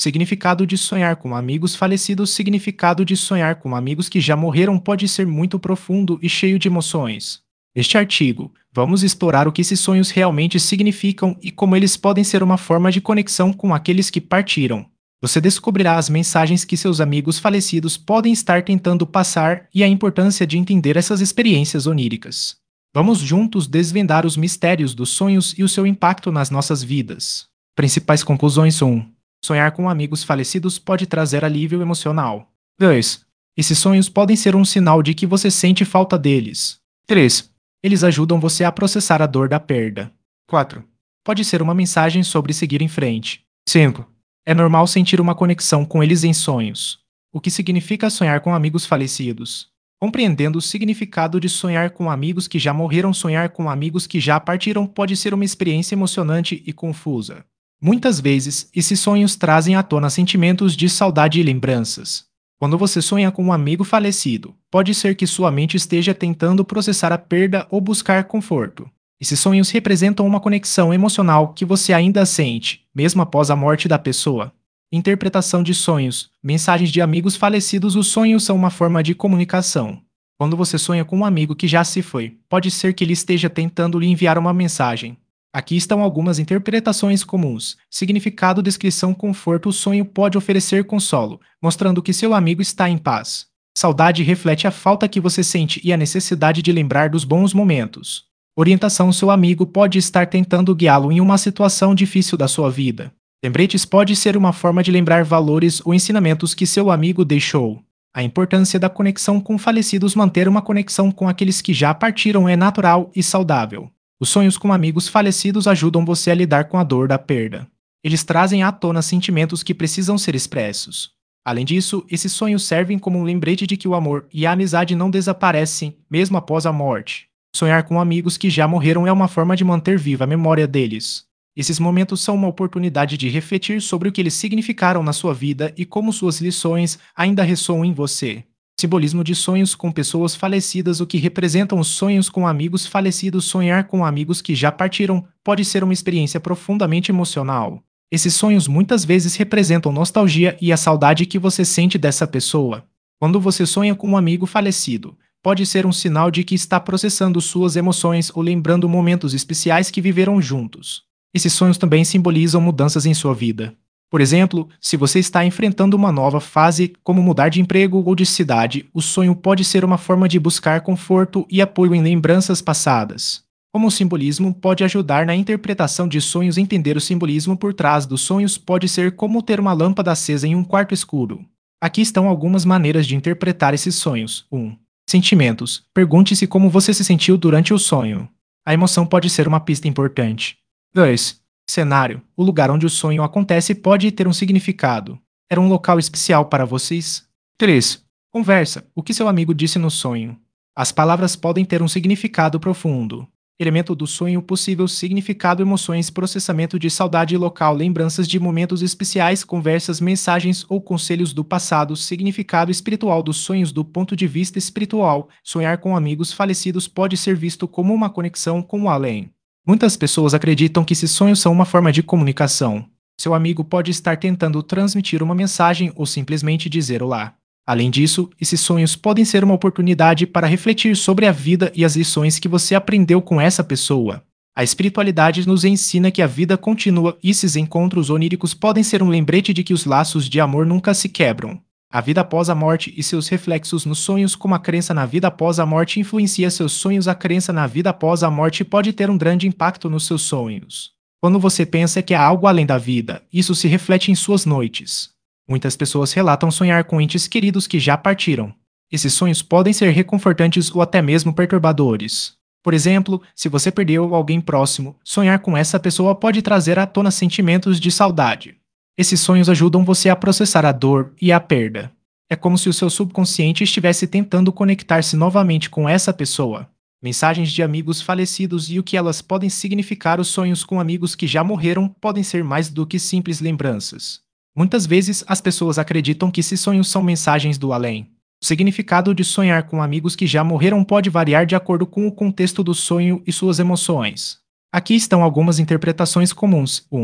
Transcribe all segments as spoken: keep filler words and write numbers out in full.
Significado de sonhar com amigos falecidos. Significado de sonhar com amigos que já morreram pode ser muito profundo e cheio de emoções. Neste artigo, vamos explorar o que esses sonhos realmente significam e como eles podem ser uma forma de conexão com aqueles que partiram. Você descobrirá as mensagens que seus amigos falecidos podem estar tentando passar e a importância de entender essas experiências oníricas. Vamos juntos desvendar os mistérios dos sonhos e o seu impacto nas nossas vidas. Principais conclusões: um. Sonhar com amigos falecidos pode trazer alívio emocional. dois. Esses sonhos podem ser um sinal de que você sente falta deles. três. Eles ajudam você a processar a dor da perda. quatro. Pode ser uma mensagem sobre seguir em frente. cinco. É normal sentir uma conexão com eles em sonhos. O que significa sonhar com amigos falecidos? Compreendendo o significado de sonhar com amigos que já morreram. Sonhar com amigos que já partiram pode ser uma experiência emocionante e confusa. Muitas vezes, esses sonhos trazem à tona sentimentos de saudade e lembranças. Quando você sonha com um amigo falecido, pode ser que sua mente esteja tentando processar a perda ou buscar conforto. Esses sonhos representam uma conexão emocional que você ainda sente, mesmo após a morte da pessoa. Interpretação de sonhos. Mensagens de amigos falecidos. Os sonhos são uma forma de comunicação. Quando você sonha com um amigo que já se foi, pode ser que ele esteja tentando lhe enviar uma mensagem. Aqui estão algumas interpretações comuns. Significado, descrição, conforto. O sonho pode oferecer consolo, mostrando que seu amigo está em paz. Saudade reflete a falta que você sente e a necessidade de lembrar dos bons momentos. Orientação, seu amigo pode estar tentando guiá-lo em uma situação difícil da sua vida. Lembretes pode ser uma forma de lembrar valores ou ensinamentos que seu amigo deixou. A importância da conexão com falecidos. Manter uma conexão com aqueles que já partiram é natural e saudável. Os sonhos com amigos falecidos ajudam você a lidar com a dor da perda. Eles trazem à tona sentimentos que precisam ser expressos. Além disso, esses sonhos servem como um lembrete de que o amor e a amizade não desaparecem, mesmo após a morte. Sonhar com amigos que já morreram é uma forma de manter viva a memória deles. Esses momentos são uma oportunidade de refletir sobre o que eles significaram na sua vida e como suas lições ainda ressoam em você. Simbolismo de sonhos com pessoas falecidas. O que representam os sonhos com amigos falecidos? Sonhar com amigos que já partiram pode ser uma experiência profundamente emocional. Esses sonhos muitas vezes representam nostalgia e a saudade que você sente dessa pessoa. Quando você sonha com um amigo falecido, pode ser um sinal de que está processando suas emoções ou lembrando momentos especiais que viveram juntos. Esses sonhos também simbolizam mudanças em sua vida. Por exemplo, se você está enfrentando uma nova fase, como mudar de emprego ou de cidade, o sonho pode ser uma forma de buscar conforto e apoio em lembranças passadas. Como o simbolismo pode ajudar na interpretação de sonhos? Entender o simbolismo por trás dos sonhos pode ser como ter uma lâmpada acesa em um quarto escuro. Aqui estão algumas maneiras de interpretar esses sonhos. um. Sentimentos. Pergunte-se como você se sentiu durante o sonho. A emoção pode ser uma pista importante. dois. Cenário. O lugar onde o sonho acontece pode ter um significado. Era um local especial para vocês? três. Conversa. O que seu amigo disse no sonho? As palavras podem ter um significado profundo. Elemento do sonho. Possível significado. Emoções, processamento de saudade local, lembranças de momentos especiais, conversas, mensagens ou conselhos do passado. Significado espiritual dos sonhos. Do ponto de vista espiritual, sonhar com amigos falecidos pode ser visto como uma conexão com o além. Muitas pessoas acreditam que esses sonhos são uma forma de comunicação. Seu amigo pode estar tentando transmitir uma mensagem ou simplesmente dizer olá. Além disso, esses sonhos podem ser uma oportunidade para refletir sobre a vida e as lições que você aprendeu com essa pessoa. A espiritualidade nos ensina que a vida continua e esses encontros oníricos podem ser um lembrete de que os laços de amor nunca se quebram. A vida após a morte e seus reflexos nos sonhos. Como a crença na vida após a morte influencia seus sonhos? A crença na vida após a morte pode ter um grande impacto nos seus sonhos. Quando você pensa que há algo além da vida, isso se reflete em suas noites. Muitas pessoas relatam sonhar com entes queridos que já partiram. Esses sonhos podem ser reconfortantes ou até mesmo perturbadores. Por exemplo, se você perdeu alguém próximo, sonhar com essa pessoa pode trazer à tona sentimentos de saudade. Esses sonhos ajudam você a processar a dor e a perda. É como se o seu subconsciente estivesse tentando conectar-se novamente com essa pessoa. Mensagens de amigos falecidos e o que elas podem significar. Os sonhos com amigos que já morreram podem ser mais do que simples lembranças. Muitas vezes, as pessoas acreditam que esses sonhos são mensagens do além. O significado de sonhar com amigos que já morreram pode variar de acordo com o contexto do sonho e suas emoções. Aqui estão algumas interpretações comuns. um.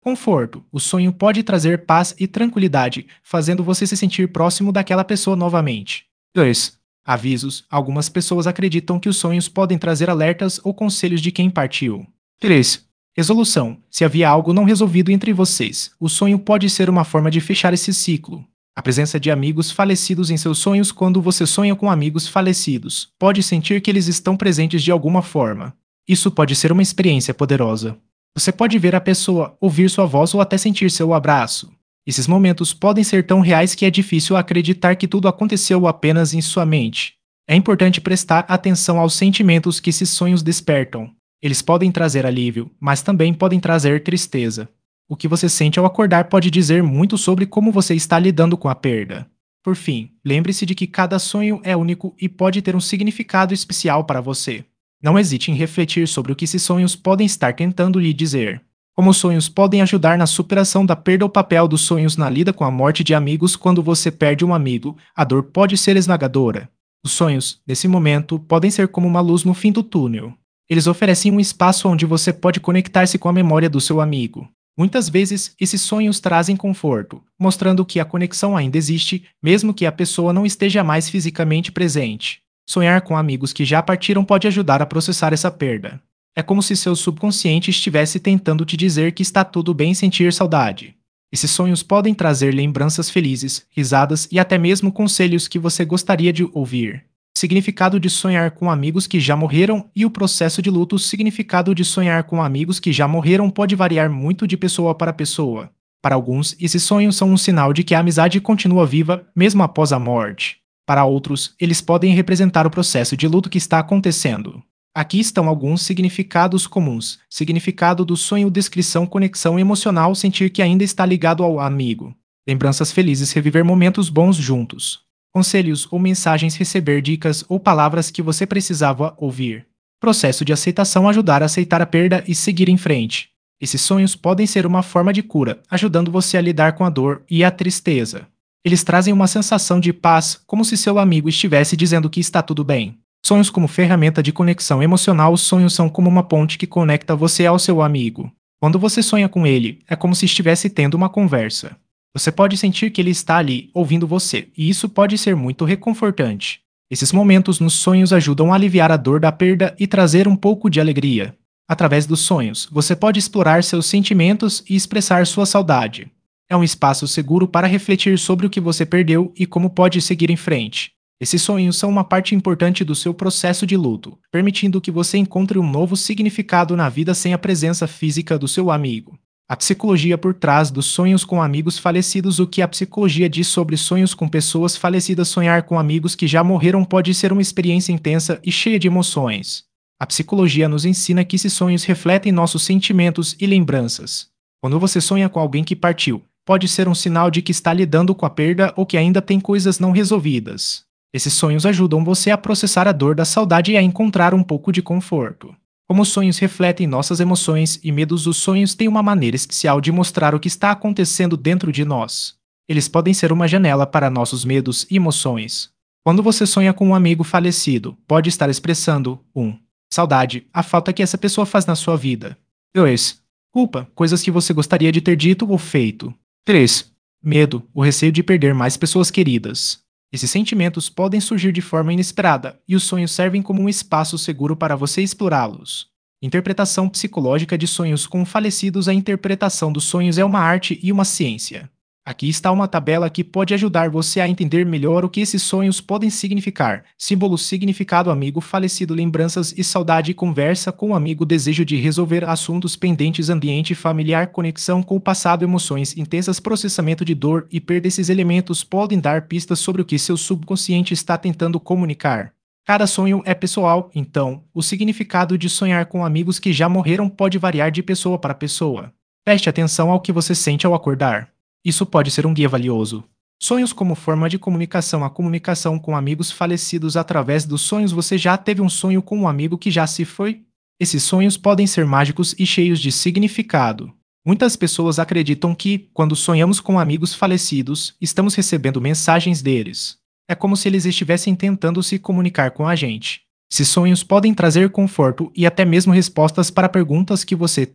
Conforto. O sonho pode trazer paz e tranquilidade, fazendo você se sentir próximo daquela pessoa novamente. dois. Avisos. Algumas pessoas acreditam que os sonhos podem trazer alertas ou conselhos de quem partiu. três. Resolução. Se havia algo não resolvido entre vocês, o sonho pode ser uma forma de fechar esse ciclo. A presença de amigos falecidos em seus sonhos. Quando você sonha com amigos falecidos, pode sentir que eles estão presentes de alguma forma. Isso pode ser uma experiência poderosa. Você pode ver a pessoa, ouvir sua voz ou até sentir seu abraço. Esses momentos podem ser tão reais que é difícil acreditar que tudo aconteceu apenas em sua mente. É importante prestar atenção aos sentimentos que esses sonhos despertam. Eles podem trazer alívio, mas também podem trazer tristeza. O que você sente ao acordar pode dizer muito sobre como você está lidando com a perda. Por fim, lembre-se de que cada sonho é único e pode ter um significado especial para você. Não hesite em refletir sobre o que esses sonhos podem estar tentando lhe dizer. Como os sonhos podem ajudar na superação da perda. O papel dos sonhos na lida com a morte de amigos. Quando você perde um amigo, a dor pode ser esmagadora. Os sonhos, nesse momento, podem ser como uma luz no fim do túnel. Eles oferecem um espaço onde você pode conectar-se com a memória do seu amigo. Muitas vezes, esses sonhos trazem conforto, mostrando que a conexão ainda existe, mesmo que a pessoa não esteja mais fisicamente presente. Sonhar com amigos que já partiram pode ajudar a processar essa perda. É como se seu subconsciente estivesse tentando te dizer que está tudo bem sentir saudade. Esses sonhos podem trazer lembranças felizes, risadas e até mesmo conselhos que você gostaria de ouvir. Significado de sonhar com amigos que já morreram e o processo de luto. O significado de sonhar com amigos que já morreram pode variar muito de pessoa para pessoa. Para alguns, esses sonhos são um sinal de que a amizade continua viva mesmo após a morte. Para outros, eles podem representar o processo de luto que está acontecendo. Aqui estão alguns significados comuns. Significado do sonho: descrição, conexão emocional, sentir que ainda está ligado ao amigo. Lembranças felizes, reviver momentos bons juntos. Conselhos ou mensagens, receber dicas ou palavras que você precisava ouvir. Processo de aceitação, ajudar a aceitar a perda e seguir em frente. Esses sonhos podem ser uma forma de cura, ajudando você a lidar com a dor e a tristeza. Eles trazem uma sensação de paz, como se seu amigo estivesse dizendo que está tudo bem. Sonhos como ferramenta de conexão emocional. Os sonhos são como uma ponte que conecta você ao seu amigo. Quando você sonha com ele, é como se estivesse tendo uma conversa. Você pode sentir que ele está ali, ouvindo você, e isso pode ser muito reconfortante. Esses momentos nos sonhos ajudam a aliviar a dor da perda e trazer um pouco de alegria. Através dos sonhos, você pode explorar seus sentimentos e expressar sua saudade. É um espaço seguro para refletir sobre o que você perdeu e como pode seguir em frente. Esses sonhos são uma parte importante do seu processo de luto, permitindo que você encontre um novo significado na vida sem a presença física do seu amigo. A psicologia por trás dos sonhos com amigos falecidos. O que a psicologia diz sobre sonhos com pessoas falecidas? Sonhar com amigos que já morreram pode ser uma experiência intensa e cheia de emoções. A psicologia nos ensina que esses sonhos refletem nossos sentimentos e lembranças. Quando você sonha com alguém que partiu, pode ser um sinal de que está lidando com a perda ou que ainda tem coisas não resolvidas. Esses sonhos ajudam você a processar a dor da saudade e a encontrar um pouco de conforto. Como os sonhos refletem nossas emoções e medos, os sonhos têm uma maneira especial de mostrar o que está acontecendo dentro de nós. Eles podem ser uma janela para nossos medos e emoções. Quando você sonha com um amigo falecido, pode estar expressando um Saudade, a falta que essa pessoa faz na sua vida. dois Culpa, coisas que você gostaria de ter dito ou feito. três Medo, o receio de perder mais pessoas queridas. Esses sentimentos podem surgir de forma inesperada, e os sonhos servem como um espaço seguro para você explorá-los. Interpretação psicológica de sonhos com falecidos. A interpretação dos sonhos é uma arte e uma ciência. Aqui está uma tabela que pode ajudar você a entender melhor o que esses sonhos podem significar. Símbolo: significado, amigo falecido, lembranças e saudade, conversa com o amigo, desejo de resolver assuntos pendentes, ambiente familiar, conexão com o passado, emoções intensas, processamento de dor e perda. Esses elementos podem dar pistas sobre o que seu subconsciente está tentando comunicar. Cada sonho é pessoal, então, o significado de sonhar com amigos que já morreram pode variar de pessoa para pessoa. Preste atenção ao que você sente ao acordar. Isso pode ser um guia valioso. Sonhos como forma de comunicação. A comunicação com amigos falecidos. Através dos sonhos, você já teve um sonho com um amigo que já se foi? Esses sonhos podem ser mágicos e cheios de significado. Muitas pessoas acreditam que, quando sonhamos com amigos falecidos, estamos recebendo mensagens deles. É como se eles estivessem tentando se comunicar com a gente. Esses sonhos podem trazer conforto e até mesmo respostas para perguntas que você tem.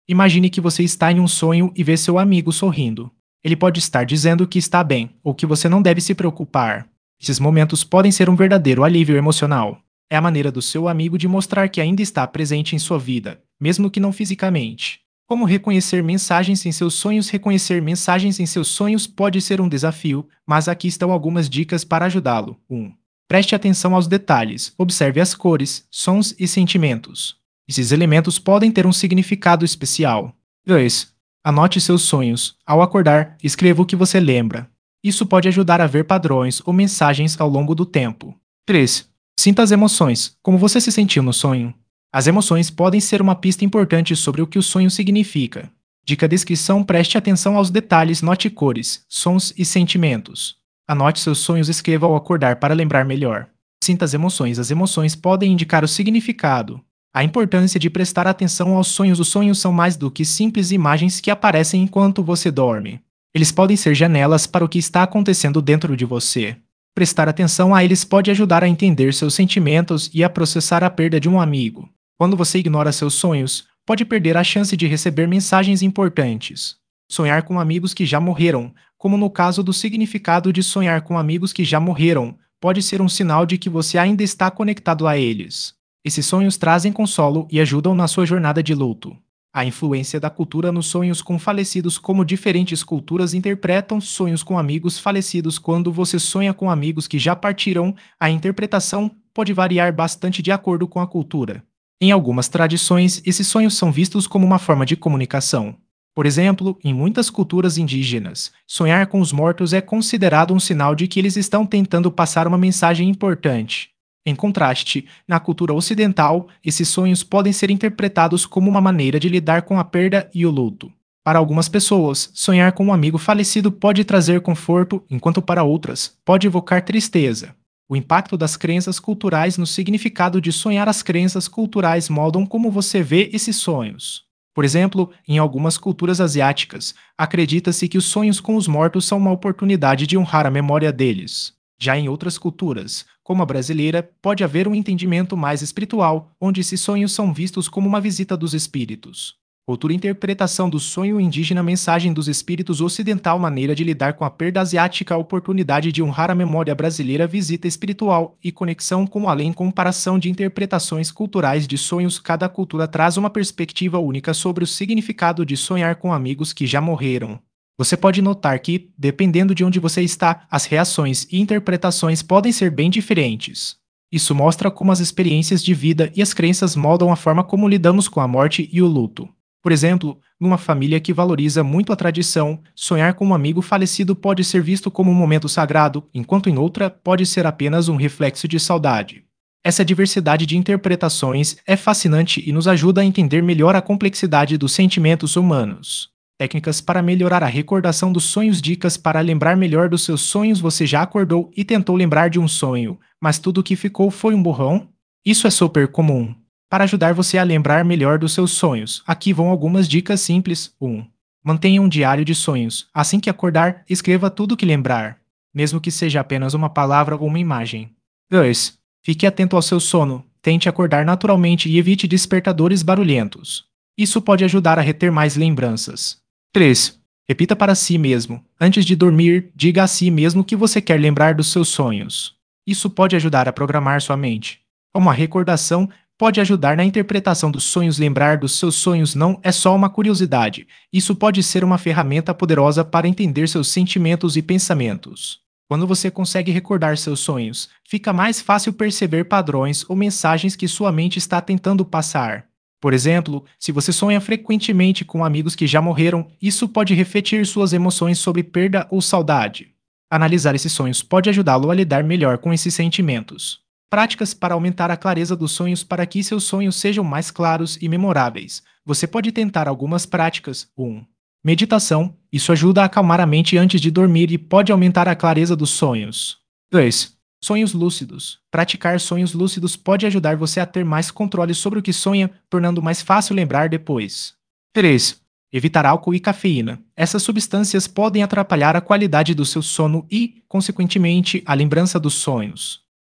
Imagine que você está em um sonho e vê seu amigo sorrindo. Ele pode estar dizendo que está bem ou que você não deve se preocupar. Esses momentos podem ser um verdadeiro alívio emocional. É a maneira do seu amigo de mostrar que ainda está presente em sua vida, mesmo que não fisicamente. Como reconhecer mensagens em seus sonhos? Reconhecer mensagens em seus sonhos pode ser um desafio, mas aqui estão algumas dicas para ajudá-lo. um. Preste atenção aos detalhes. Observe as cores, sons e sentimentos. Esses elementos podem ter um significado especial. dois. Anote seus sonhos. Ao acordar, escreva o que você lembra. Isso pode ajudar a ver padrões ou mensagens ao longo do tempo. três. Sinta as emoções. Como você se sentiu no sonho? As emoções podem ser uma pista importante sobre o que o sonho significa. Dica descrição: preste atenção aos detalhes, note cores, sons e sentimentos. Anote seus sonhos e escreva ao acordar para lembrar melhor. Sinta as emoções. As emoções podem indicar o significado. A importância de prestar atenção aos sonhos. Os sonhos são mais do que simples imagens que aparecem enquanto você dorme. Eles podem ser janelas para o que está acontecendo dentro de você. Prestar atenção a eles pode ajudar a entender seus sentimentos e a processar a perda de um amigo. Quando você ignora seus sonhos, pode perder a chance de receber mensagens importantes. Sonhar com amigos que já morreram, como no caso do significado de sonhar com amigos que já morreram, pode ser um sinal de que você ainda está conectado a eles. Esses sonhos trazem consolo e ajudam na sua jornada de luto. A influência da cultura nos sonhos com falecidos. Como diferentes culturas interpretam sonhos com amigos falecidos. Quando você sonha com amigos que já partiram, a interpretação pode variar bastante de acordo com a cultura. Em algumas tradições, esses sonhos são vistos como uma forma de comunicação. Por exemplo, em muitas culturas indígenas, sonhar com os mortos é considerado um sinal de que eles estão tentando passar uma mensagem importante. Em contraste, na cultura ocidental, esses sonhos podem ser interpretados como uma maneira de lidar com a perda e o luto. Para algumas pessoas, sonhar com um amigo falecido pode trazer conforto, enquanto para outras, pode evocar tristeza. O impacto das crenças culturais no significado de sonhar. As crenças culturais moldam como você vê esses sonhos. Por exemplo, em algumas culturas asiáticas, acredita-se que os sonhos com os mortos são uma oportunidade de honrar a memória deles. Já em outras culturas, como a brasileira, pode haver um entendimento mais espiritual, onde esses sonhos são vistos como uma visita dos espíritos. Outra interpretação do sonho indígena. Mensagem dos espíritos ocidental. Maneira de lidar com a perda asiática. A oportunidade de honrar a memória brasileira. Visita espiritual e conexão com o além. Comparação de interpretações culturais de sonhos. Cada cultura traz uma perspectiva única sobre o significado de sonhar com amigos que já morreram. Você pode notar que, dependendo de onde você está, as reações e interpretações podem ser bem diferentes. Isso mostra como as experiências de vida e as crenças moldam a forma como lidamos com a morte e o luto. Por exemplo, numa família que valoriza muito a tradição, sonhar com um amigo falecido pode ser visto como um momento sagrado, enquanto em outra pode ser apenas um reflexo de saudade. Essa diversidade de interpretações é fascinante e nos ajuda a entender melhor a complexidade dos sentimentos humanos. Técnicas para melhorar a recordação dos sonhos. Dicas para lembrar melhor dos seus sonhos. Você já acordou e tentou lembrar de um sonho, mas tudo o que ficou foi um borrão? Isso é super comum. Para ajudar você a lembrar melhor dos seus sonhos, aqui vão algumas dicas simples. um. Mantenha um diário de sonhos. Assim que acordar, escreva tudo o que lembrar, mesmo que seja apenas uma palavra ou uma imagem. dois. Fique atento ao seu sono. Tente acordar naturalmente e evite despertadores barulhentos. Isso pode ajudar a reter mais lembranças. três. Repita para si mesmo. Antes de dormir, diga a si mesmo que você quer lembrar dos seus sonhos. Isso pode ajudar a programar sua mente. Uma recordação pode ajudar na interpretação dos sonhos. Lembrar dos seus sonhos não é só uma curiosidade. Isso pode ser uma ferramenta poderosa para entender seus sentimentos e pensamentos. Quando você consegue recordar seus sonhos, fica mais fácil perceber padrões ou mensagens que sua mente está tentando passar. Por exemplo, se você sonha frequentemente com amigos que já morreram, isso pode refletir suas emoções sobre perda ou saudade. Analisar esses sonhos pode ajudá-lo a lidar melhor com esses sentimentos. Práticas para aumentar a clareza dos sonhos. Para que seus sonhos sejam mais claros e memoráveis, você pode tentar algumas práticas. um. Meditação. Isso ajuda a acalmar a mente antes de dormir e pode aumentar a clareza dos sonhos. dois. Sonhos lúcidos. Praticar sonhos lúcidos pode ajudar você a ter mais controle sobre o que sonha, tornando mais fácil lembrar depois. três. Evitar álcool e cafeína. Essas substâncias podem atrapalhar a qualidade do seu sono e, consequentemente, a lembrança dos sonhos.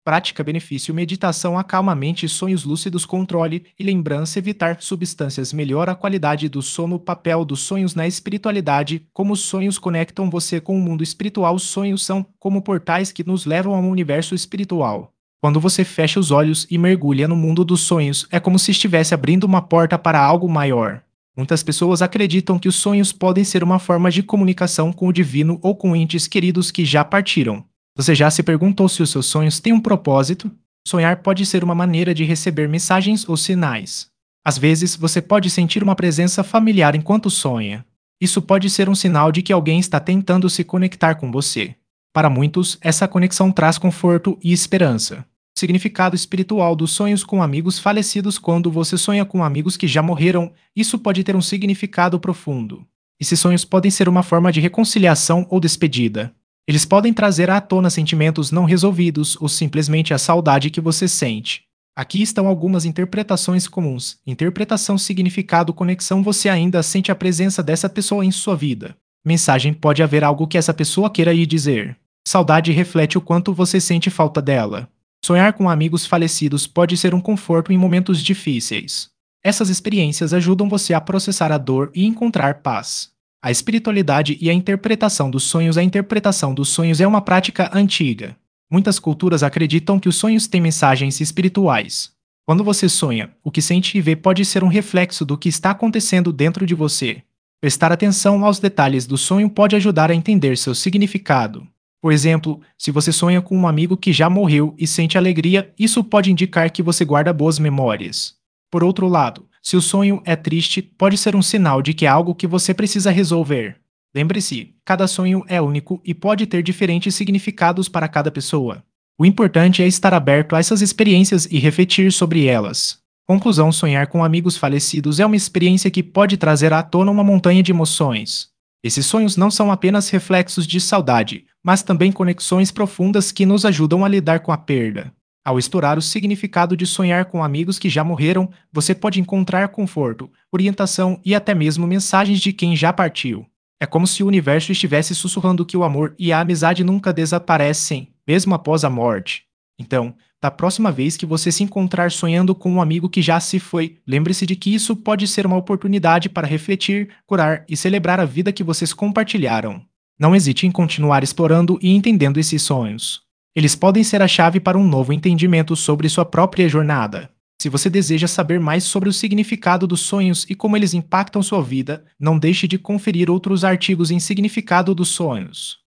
Prática benefício meditação acalma a mente, sonhos lúcidos controle e lembrança evitar substâncias melhora a qualidade do sono. O papel dos sonhos na espiritualidade, como os sonhos conectam você com o mundo espiritual. Os sonhos são como portais que nos levam ao universo espiritual. Quando você fecha os olhos e mergulha no mundo dos sonhos, é como se estivesse abrindo uma porta para algo maior. Muitas pessoas acreditam que os sonhos podem ser uma forma de comunicação com o divino ou com entes queridos que já partiram. Você já se perguntou se os seus sonhos têm um propósito? Sonhar pode ser uma maneira de receber mensagens ou sinais. Às vezes, você pode sentir uma presença familiar enquanto sonha. Isso pode ser um sinal de que alguém está tentando se conectar com você. Para muitos, essa conexão traz conforto e esperança. O significado espiritual dos sonhos com amigos falecidos. Quando você sonha com amigos que já morreram, isso pode ter um significado profundo. Esses sonhos podem ser uma forma de reconciliação ou despedida. Eles podem trazer à tona sentimentos não resolvidos ou simplesmente a saudade que você sente. Aqui estão algumas interpretações comuns. Interpretação: significado, conexão. Você ainda sente a presença dessa pessoa em sua vida. Mensagem: pode haver algo que essa pessoa queira lhe dizer. Saudade: reflete o quanto você sente falta dela. Sonhar com amigos falecidos pode ser um conforto em momentos difíceis. Essas experiências ajudam você a processar a dor e encontrar paz. A espiritualidade e a interpretação dos sonhos. A interpretação dos sonhos é uma prática antiga. Muitas culturas acreditam que os sonhos têm mensagens espirituais. Quando você sonha, o que sente e vê pode ser um reflexo do que está acontecendo dentro de você. Prestar atenção aos detalhes do sonho pode ajudar a entender seu significado. Por exemplo, se você sonha com um amigo que já morreu e sente alegria, isso pode indicar que você guarda boas memórias. Por outro lado, se o sonho é triste, pode ser um sinal de que é algo que você precisa resolver. Lembre-se, cada sonho é único e pode ter diferentes significados para cada pessoa. O importante é estar aberto a essas experiências e refletir sobre elas. Conclusão: sonhar com amigos falecidos é uma experiência que pode trazer à tona uma montanha de emoções. Esses sonhos não são apenas reflexos de saudade, mas também conexões profundas que nos ajudam a lidar com a perda. Ao explorar o significado de sonhar com amigos que já morreram, você pode encontrar conforto, orientação e até mesmo mensagens de quem já partiu. É como se o universo estivesse sussurrando que o amor e a amizade nunca desaparecem, mesmo após a morte. Então, da próxima vez que você se encontrar sonhando com um amigo que já se foi, lembre-se de que isso pode ser uma oportunidade para refletir, curar e celebrar a vida que vocês compartilharam. Não hesite em continuar explorando e entendendo esses sonhos. Eles podem ser a chave para um novo entendimento sobre sua própria jornada. Se você deseja saber mais sobre o significado dos sonhos e como eles impactam sua vida, não deixe de conferir outros artigos em significado dos sonhos.